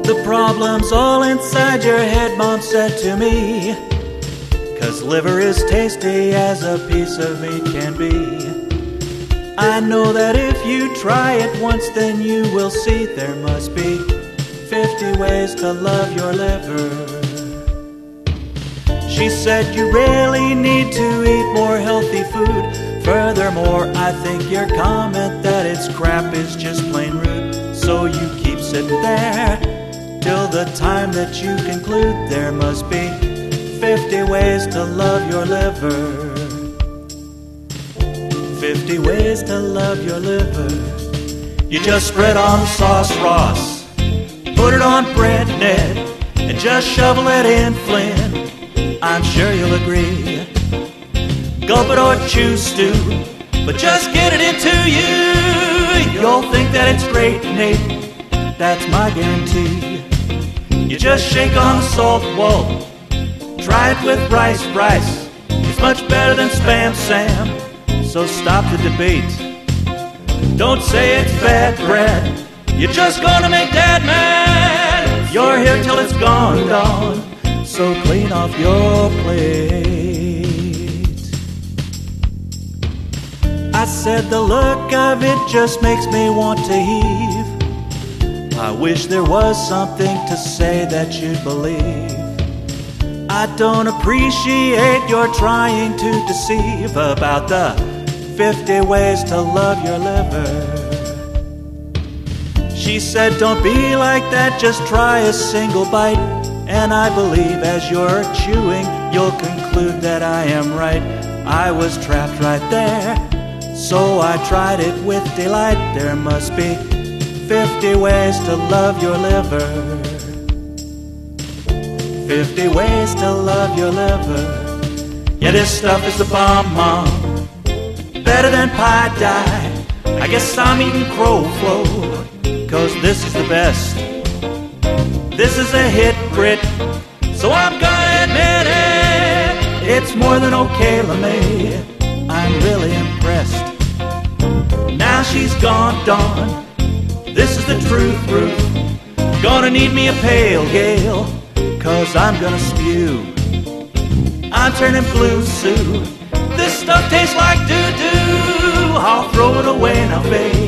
The problem's all inside your head, Mom said to me, 'cause liver is tasty as a piece of meat can be. I know that if you try it once, then you will see there must be 50 ways to love your liver. She said you really need to eat more healthy food. Furthermore, I think your comment that it's crap is just plain rude. So you keep sitting there till the time that you conclude there must be 50 ways to love your liver. 50 ways to love your liver. You just spread on the sauce, Ross. Put it on bread, Ned, and just shovel it in, Flynn. I'm sure you'll agree. Gulp it or chew, stew, but just get it into you. You'll think that it's great, Nate, that's my guarantee. You just shake on the salt, Walt. Try it with rice, it's much better than Spam Sam. So stop the debate. Don't say it's bad bread. You're just gonna make Dad mad. You're here till it's gone, Dawn. So clean off your plate. I said the look of it just makes me want to heave. I wish there was something to say that you'd believe. I don't appreciate your trying to deceive about the 50 ways to love your liver. She said, don't be like that, just try a single bite. And I believe as you're chewing, you'll conclude that I am right. I was trapped right there, so I tried it with delight. There must be 50 ways to love your liver. 50 ways to love your liver. Yeah, this stuff is the bomb, Mom. Better than pie dye. I guess I'm eating crow flow, 'cause this is the best. This is a hit, Brit, so I'm gonna admit it. It's more than okay, LeMay. I'm really impressed. Now she's gone, Dawn. This is the truth, Ruth. Gonna need me a pale gale, 'cause I'm gonna spew. I'm turning blue, Sue. This stuff tastes like doo-doo. I'll throw it away now, babe.